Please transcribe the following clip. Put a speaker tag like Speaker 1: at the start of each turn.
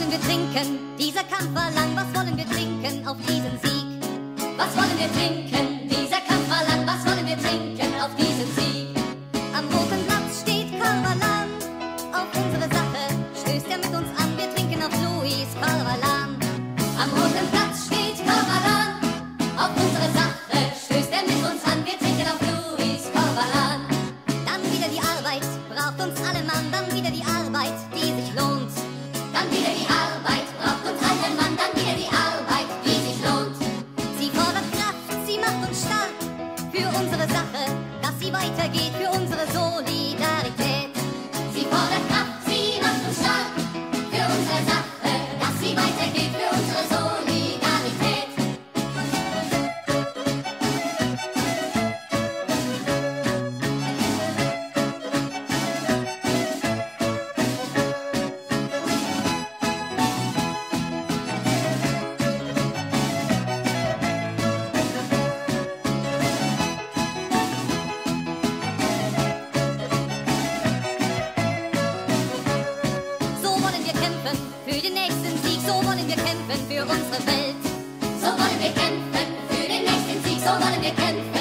Speaker 1: wollen wir trinken? Dieser Kampf war lang. Was wollen wir trinken auf diesen Sieg? Was wollen wir trinken? Dieser Kampf war lang. Was wollen wir trinken auf diesen Sieg? Am roten Platz steht Corvalan. Auf unsere Sache stößt er mit uns an. Wir trinken auf Luis Corvalan. Am roten Platz steht Corvalan. Auf unsere Sache stößt er mit uns an. Wir trinken auf Luis Corvalan. Dann wieder die Arbeit, braucht uns alle Mann. Dann wieder die Arbeit, die sich lohnt. Dann wieder die Arbeit, braucht uns alle Mann. Dann wieder die Arbeit, die sich lohnt. Sie fordert Kraft, sie macht uns stark. Für unsere Sache, dass sie weitergeht. Für unsere Solidarität. Sie fordert Kraft, sie macht uns stark. Für unsere Sache, dass sie weitergeht. Für unsere Solidarität. So wollen wir kämpfen für den nächsten Sieg. So wollen wir kämpfen für unsere Welt. So wollen wir kämpfen für den nächsten Sieg. So wollen wir kämpfen.